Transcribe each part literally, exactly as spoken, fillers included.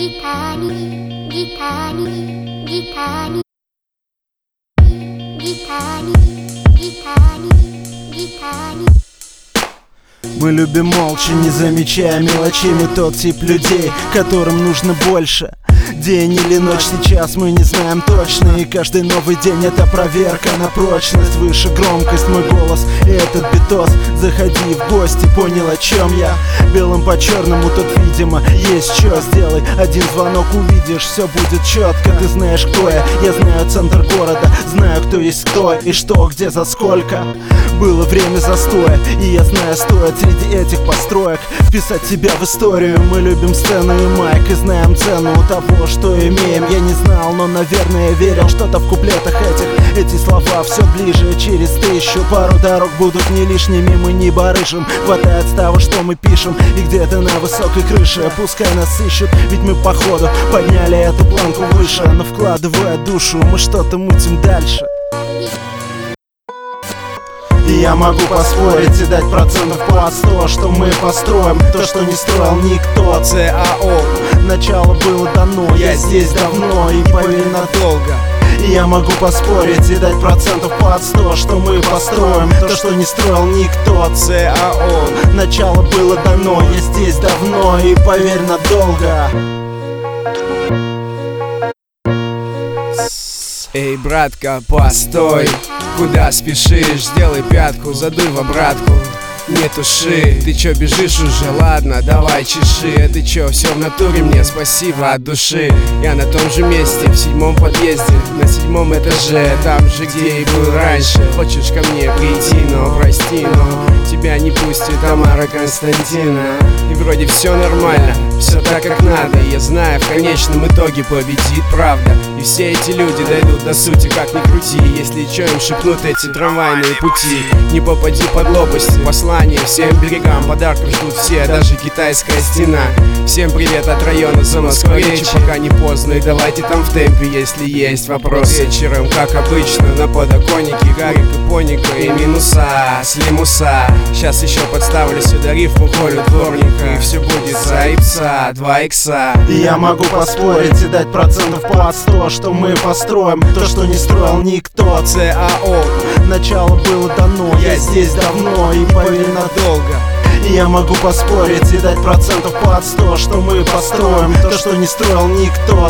гитани, гитани, гитани, гитани, гитани, гитани. Мы любим молча, не замечая мелочей. Мы тот тип людей, которым нужно больше. День или ночь, сейчас мы не знаем точно. И каждый новый день это проверка на прочность. Выше громкость, мой голос и этот битос. Заходи в гости, понял, о чем я. Белым по черному тут, видимо, есть что. Сделай один звонок, увидишь, все будет четко. Ты знаешь, кто я, я знаю центр города. Знаю, кто есть кто и что, где, за сколько. Было время застоя, и я знаю, стоит среди этих построек вписать себя в историю. Мы любим сцену и майк, и знаем цену того, что имеем. Я не знал, но, наверное, верил что-то в куплетах этих. Эти слова все ближе, через тысячу пару дорог будут не лишними. Мы не барыжим, хватает с того, что мы пишем. И где-то на высокой крыше пускай нас ищут, ведь мы походу подняли эту планку выше. Но вкладывая душу, мы что-то мутим дальше. И я могу поспорить и дать процентов по сто, что мы построим то, что не строил никто. ЦАО. Начало было дано, я здесь давно и поверь, надолго. И я могу поспорить и дать процентов по сто, что мы построим то, что не строил никто. ЦАО. Начало было дано, я здесь давно и поверь, надолго. Эй, братка, постой, куда спешишь? Сделай пятку, задуй в обратку. Не туши, ты чё бежишь уже? Ладно, давай чеши. А ты чё, все в натуре, мне спасибо от души. Я на том же месте, в седьмом подъезде, на седьмом этаже, там же, где и был раньше. Хочешь ко мне прийти, но прости, но тебя не пустит Тамара Константина. И вроде все нормально, все так как надо. И я знаю, в конечном итоге победит правда. И все эти люди дойдут до сути, как ни крути. Если чё им шепнут эти трамвайные пути, не попади под лопасти. Послание всем берегам, подарков ждут все, даже китайская стена. Всем привет от района Замоскворечья, пока не поздно, и давайте там в темпе, если есть вопросы. Вечером, как обычно, на подоконнике Гарик и Поника и минуса, слимуса. Сейчас еще подставлю сюда рифму Колю дворника, и все будет за ипса, два икса. И я могу поспорить и дать процентов по сто, что мы построим то, что не строил никто. ЦАО. Начало было дано, я здесь давно и поверь, надолго. И я могу поспорить и дать процентов по сто, что мы построим то, что не строил никто.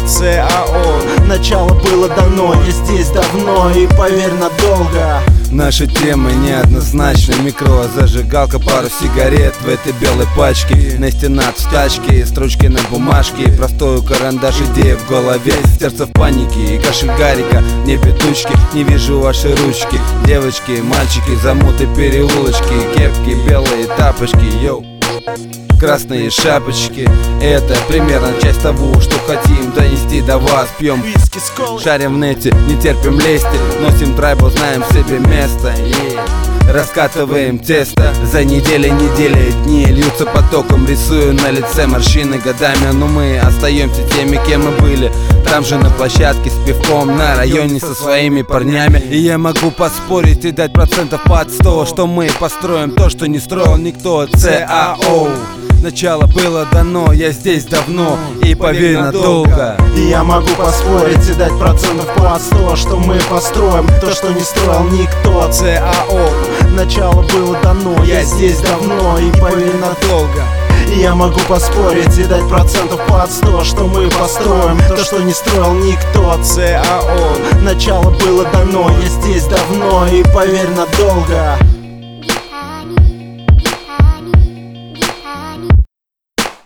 ЦАО. Начало было дано, я здесь давно и поверь, надолго. Наши темы неоднозначны. Микро, зажигалка, пару сигарет в этой белой пачке. На стенах в тачке, строчки на бумажке. Простой карандаш, идея в голове. Сердце в панике и кашель Гарика. Не петучки, не вижу ваши ручки. Девочки, мальчики, замуты, переулочки. Кепки, белые тапочки, йоу. Красные шапочки. Это примерно часть того, что хотим донести до вас. Пьем виски с колой, шарим в нете, не терпим лести. Носим трайбл, знаем себе место, yeah. Раскатываем тесто. За недели, недели, дни льются потоком. Рисую на лице морщины годами. Но мы остаемся теми, кем мы были. Там же на площадке с пивком, на районе со своими парнями. И я могу поспорить и дать процентов под сто, что мы построим то, что не строил никто. ЦАО. Начало было дано, я здесь давно и поверь, надолго. И я могу поспорить и дать процентов по сто, что мы построим то, что не строил никто. ЦАО. Начало было дано, я здесь давно и поверь, надолго. И я могу поспорить и дать процентов по сто, что мы построим то, что не строил никто. ЦАО. Начало было дано, я здесь давно и поверь, надолго.